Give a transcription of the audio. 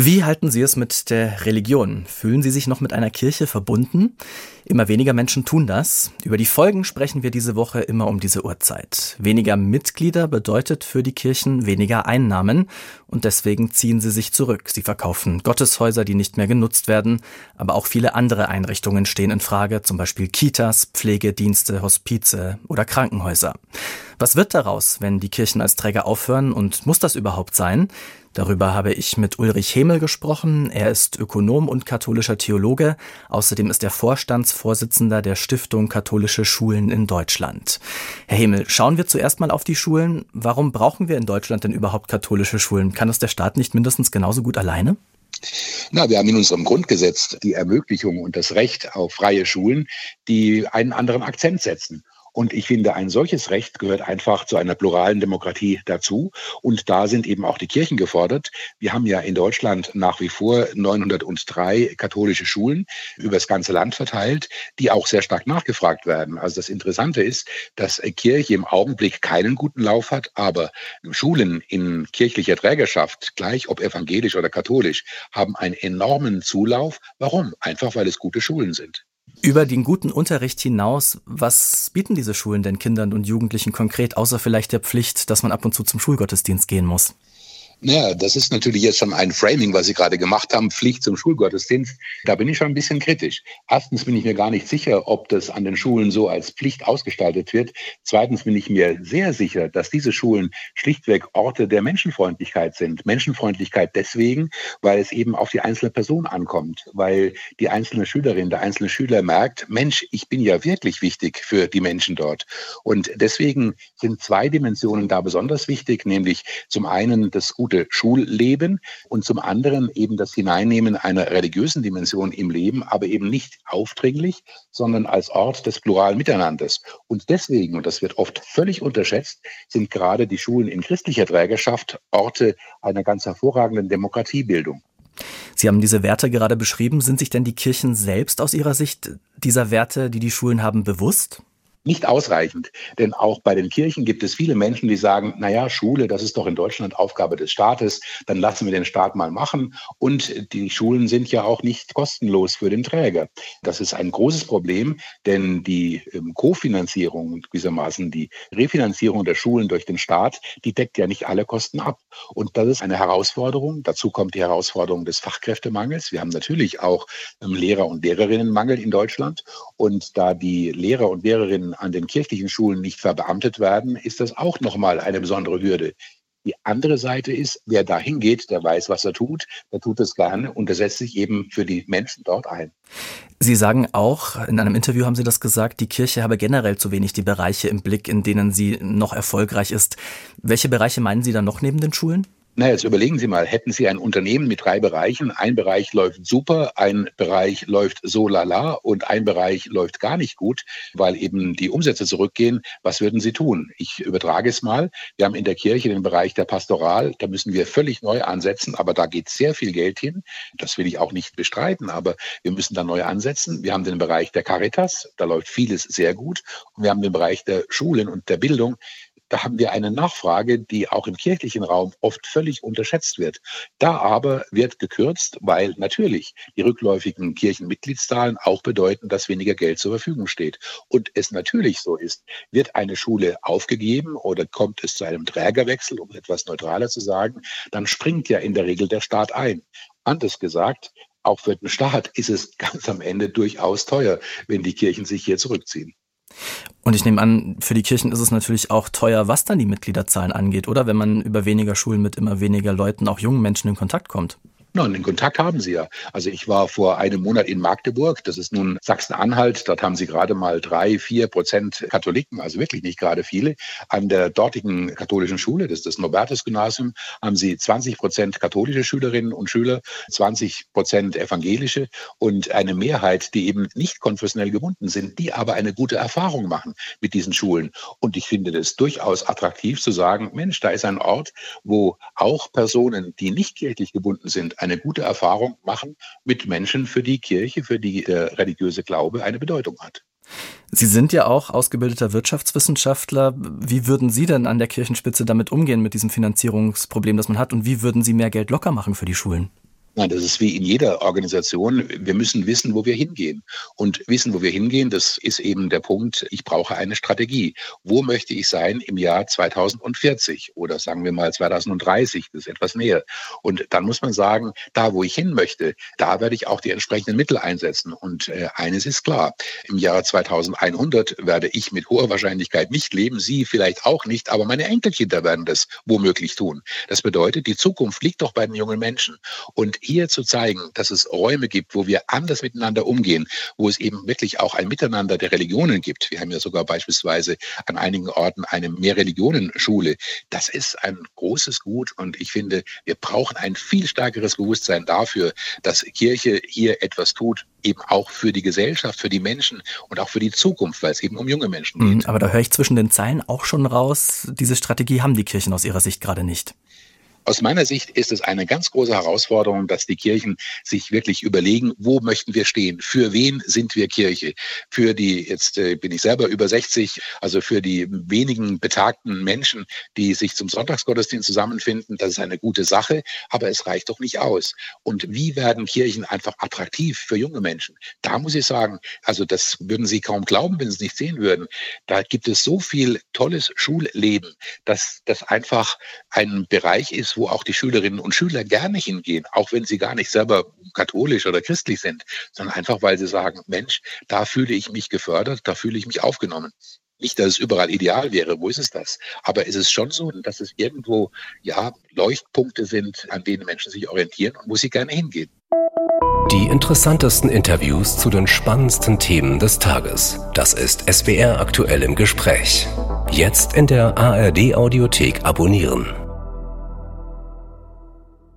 Wie halten Sie es mit der Religion? Fühlen Sie sich noch mit einer Kirche verbunden? Immer weniger Menschen tun das. Über die Folgen sprechen wir diese Woche immer um diese Uhrzeit. Weniger Mitglieder bedeutet für die Kirchen weniger Einnahmen und deswegen ziehen sie sich zurück. Sie verkaufen Gotteshäuser, die nicht mehr genutzt werden, aber auch viele andere Einrichtungen stehen in Frage, zum Beispiel Kitas, Pflegedienste, Hospize oder Krankenhäuser. Was wird daraus, wenn die Kirchen als Träger aufhören und muss das überhaupt sein? Darüber habe ich mit Ulrich Hemel gesprochen. Er ist Ökonom und katholischer Theologe. Außerdem ist er Vorstandsvorsitzender der Stiftung Katholische Schulen in Deutschland. Herr Hemel, schauen wir zuerst mal auf die Schulen. Warum brauchen wir in Deutschland denn überhaupt katholische Schulen? Kann das der Staat nicht mindestens genauso gut alleine? Wir haben in unserem Grundgesetz die Ermöglichung und das Recht auf freie Schulen, die einen anderen Akzent setzen. Und ich finde, ein solches Recht gehört einfach zu einer pluralen Demokratie dazu. Und da sind eben auch die Kirchen gefordert. Wir haben ja in Deutschland nach wie vor 903 katholische Schulen über das ganze Land verteilt, die auch sehr stark nachgefragt werden. Also das Interessante ist, dass Kirche im Augenblick keinen guten Lauf hat, aber Schulen in kirchlicher Trägerschaft, gleich ob evangelisch oder katholisch, haben einen enormen Zulauf. Warum? Einfach, weil es gute Schulen sind. Über den guten Unterricht hinaus, was bieten diese Schulen denn Kindern und Jugendlichen konkret, außer vielleicht der Pflicht, dass man ab und zu zum Schulgottesdienst gehen muss? Das ist natürlich jetzt schon ein Framing, was Sie gerade gemacht haben, Pflicht zum Schulgottesdienst. Da bin ich schon ein bisschen kritisch. Erstens bin ich mir gar nicht sicher, ob das an den Schulen so als Pflicht ausgestaltet wird. Zweitens bin ich mir sehr sicher, dass diese Schulen schlichtweg Orte der Menschenfreundlichkeit sind. Menschenfreundlichkeit deswegen, weil es eben auf die einzelne Person ankommt, weil die einzelne Schülerin, der einzelne Schüler merkt, Mensch, ich bin ja wirklich wichtig für die Menschen dort. Und deswegen sind zwei Dimensionen da besonders wichtig, nämlich zum einen das gute Schulleben und zum anderen eben das Hineinnehmen einer religiösen Dimension im Leben, aber eben nicht aufdringlich, sondern als Ort des pluralen Miteinanders. Und deswegen, und das wird oft völlig unterschätzt, sind gerade die Schulen in christlicher Trägerschaft Orte einer ganz hervorragenden Demokratiebildung. Sie haben diese Werte gerade beschrieben. Sind sich denn die Kirchen selbst aus Ihrer Sicht dieser Werte, die die Schulen haben, bewusst? Nicht ausreichend, denn auch bei den Kirchen gibt es viele Menschen, die sagen, Schule, das ist doch in Deutschland Aufgabe des Staates, dann lassen wir den Staat mal machen. Und die Schulen sind ja auch nicht kostenlos für den Träger. Das ist ein großes Problem, denn die Kofinanzierung, gewissermaßen die Refinanzierung der Schulen durch den Staat, die deckt ja nicht alle Kosten ab. Und das ist eine Herausforderung. Dazu kommt die Herausforderung des Fachkräftemangels. Wir haben natürlich auch Lehrer- und Lehrerinnenmangel in Deutschland. Und da die Lehrer und Lehrerinnen an den kirchlichen Schulen nicht verbeamtet werden, ist das auch nochmal eine besondere Hürde. Die andere Seite ist, wer da hingeht, der weiß, was er tut, der tut es gerne und der setzt sich eben für die Menschen dort ein. Sie sagen auch, in einem Interview haben Sie das gesagt, die Kirche habe generell zu wenig die Bereiche im Blick, in denen sie noch erfolgreich ist. Welche Bereiche meinen Sie dann noch neben den Schulen? Jetzt überlegen Sie mal, hätten Sie ein Unternehmen mit 3 Bereichen, ein Bereich läuft super, ein Bereich läuft so lala und ein Bereich läuft gar nicht gut, weil eben die Umsätze zurückgehen, was würden Sie tun? Ich übertrage es mal. Wir haben in der Kirche den Bereich der Pastoral, da müssen wir völlig neu ansetzen, aber da geht sehr viel Geld hin. Das will ich auch nicht bestreiten, aber wir müssen da neu ansetzen. Wir haben den Bereich der Caritas, da läuft vieles sehr gut. Und wir haben den Bereich der Schulen und der Bildung. Da haben wir eine Nachfrage, die auch im kirchlichen Raum oft völlig unterschätzt wird. Da aber wird gekürzt, weil natürlich die rückläufigen Kirchenmitgliedszahlen auch bedeuten, dass weniger Geld zur Verfügung steht. Und es natürlich so ist, wird eine Schule aufgegeben oder kommt es zu einem Trägerwechsel, um etwas neutraler zu sagen, dann springt ja in der Regel der Staat ein. Anders gesagt, auch für den Staat ist es ganz am Ende durchaus teuer, wenn die Kirchen sich hier zurückziehen. Und ich nehme an, für die Kirchen ist es natürlich auch teuer, was dann die Mitgliederzahlen angeht, oder? Wenn man über weniger Schulen mit immer weniger Leuten, auch jungen Menschen in Kontakt kommt. Den Kontakt haben Sie ja. Also ich war vor einem Monat in Magdeburg, das ist nun Sachsen-Anhalt, dort haben Sie gerade mal 3-4% Katholiken, also wirklich nicht gerade viele. An der dortigen katholischen Schule, das ist das Norbertus-Gymnasium, haben Sie 20% katholische Schülerinnen und Schüler, 20% evangelische und eine Mehrheit, die eben nicht konfessionell gebunden sind, die aber eine gute Erfahrung machen mit diesen Schulen. Und ich finde das durchaus attraktiv zu sagen, Mensch, da ist ein Ort, wo auch Personen, die nicht kirchlich gebunden sind, eine gute Erfahrung machen mit Menschen, für die Kirche, für die der religiöse Glaube eine Bedeutung hat. Sie sind ja auch ausgebildeter Wirtschaftswissenschaftler. Wie würden Sie denn an der Kirchenspitze damit umgehen, mit diesem Finanzierungsproblem, das man hat? Und wie würden Sie mehr Geld locker machen für die Schulen? Nein, das ist wie in jeder Organisation. Wir müssen wissen, wo wir hingehen. Und wissen, wo wir hingehen, das ist eben der Punkt, ich brauche eine Strategie. Wo möchte ich sein im Jahr 2040 oder sagen wir mal 2030, das ist etwas näher. Und dann muss man sagen, da wo ich hin möchte, da werde ich auch die entsprechenden Mittel einsetzen. Und eines ist klar, im Jahr 2100 werde ich mit hoher Wahrscheinlichkeit nicht leben, Sie vielleicht auch nicht, aber meine Enkelkinder werden das womöglich tun. Das bedeutet, die Zukunft liegt doch bei den jungen Menschen. Und hier zu zeigen, dass es Räume gibt, wo wir anders miteinander umgehen, wo es eben wirklich auch ein Miteinander der Religionen gibt. Wir haben ja sogar beispielsweise an einigen Orten eine Mehrreligionenschule. Das ist ein großes Gut und ich finde, wir brauchen ein viel stärkeres Bewusstsein dafür, dass Kirche hier etwas tut, eben auch für die Gesellschaft, für die Menschen und auch für die Zukunft, weil es eben um junge Menschen geht. Aber da höre ich zwischen den Zeilen auch schon raus, diese Strategie haben die Kirchen aus ihrer Sicht gerade nicht. Aus meiner Sicht ist es eine ganz große Herausforderung, dass die Kirchen sich wirklich überlegen, wo möchten wir stehen? Für wen sind wir Kirche? Für die, jetzt bin ich selber über 60, also für die wenigen betagten Menschen, die sich zum Sonntagsgottesdienst zusammenfinden, das ist eine gute Sache, aber es reicht doch nicht aus. Und wie werden Kirchen einfach attraktiv für junge Menschen? Da muss ich sagen, also das würden Sie kaum glauben, wenn Sie es nicht sehen würden. Da gibt es so viel tolles Schulleben, dass das einfach ein Bereich ist, wo auch die Schülerinnen und Schüler gerne hingehen, auch wenn sie gar nicht selber katholisch oder christlich sind, sondern einfach, weil sie sagen, Mensch, da fühle ich mich gefördert, da fühle ich mich aufgenommen. Nicht, dass es überall ideal wäre, wo ist es das? Aber es ist schon so, dass es irgendwo Leuchtpunkte sind, an denen Menschen sich orientieren und wo sie gerne hingehen. Die interessantesten Interviews zu den spannendsten Themen des Tages. Das ist SWR aktuell im Gespräch. Jetzt in der ARD Audiothek abonnieren.